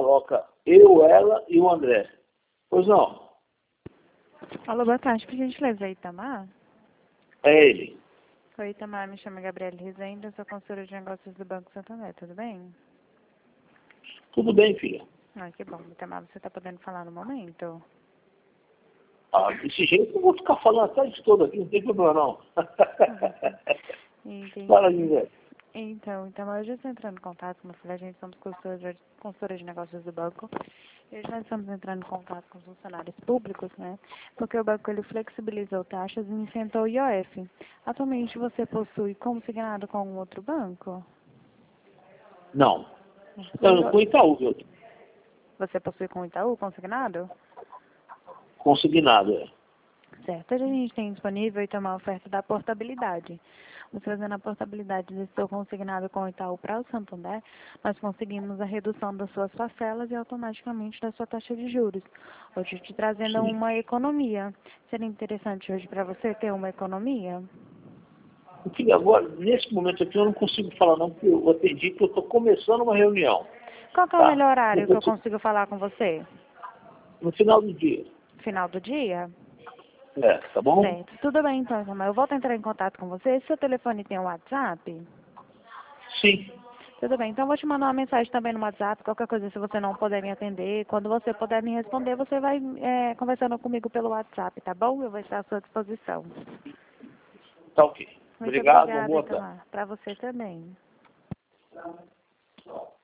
coloca eu, ela e o André. Pois não? Alô, boa tarde. Por gentileza, Itamar? É ele. Oi, Itamar. Me chamo Gabriela Rezende. Eu sou consultora de negócios do Banco Santander. Tudo bem? Tudo bem, filha? Ah, que bom. Itamar, você está podendo falar no momento? Ah, desse jeito eu vou ficar falando a tarde toda aqui, não tem problema não. Entendi. Fala, José. Então, Itamar, eu já estou entrando em contato com você. A gente somos consultora de negócios do banco. E hoje nós estamos entrando em contato com os funcionários públicos, né? Porque o banco ele flexibilizou taxas e isentou o IOF. Atualmente você possui consignado com algum outro banco? Não. Então, com o Itaú, viu? Você possui com o Itaú consignado? Consignado, é. Certo. Hoje a gente tem disponível então uma oferta da portabilidade. Você fazendo a portabilidade do seu consignado com o Itaú para o Santander, nós conseguimos a redução das suas parcelas e automaticamente da sua taxa de juros. Hoje te trazendo Sim. uma economia. Seria interessante hoje para você ter uma economia? Filha, agora, nesse momento aqui eu não consigo falar não, porque eu atendi que eu estou começando uma reunião. Qual que é o Tá? melhor horário que eu consigo falar com você? No final do dia. Final do dia? É, tá bom? Certo. Tudo bem então, Samuel. Eu volto a entrar em contato com você. Seu telefone tem um WhatsApp? Sim. Tudo bem, então eu vou te mandar uma mensagem também no WhatsApp, qualquer coisa, se você não puder me atender, quando você puder me responder, você vai conversando comigo pelo WhatsApp, tá bom? Eu vou estar à sua disposição. Tá ok. Muito Obrigado, obrigada, boa tarde. Itamar. Para você também.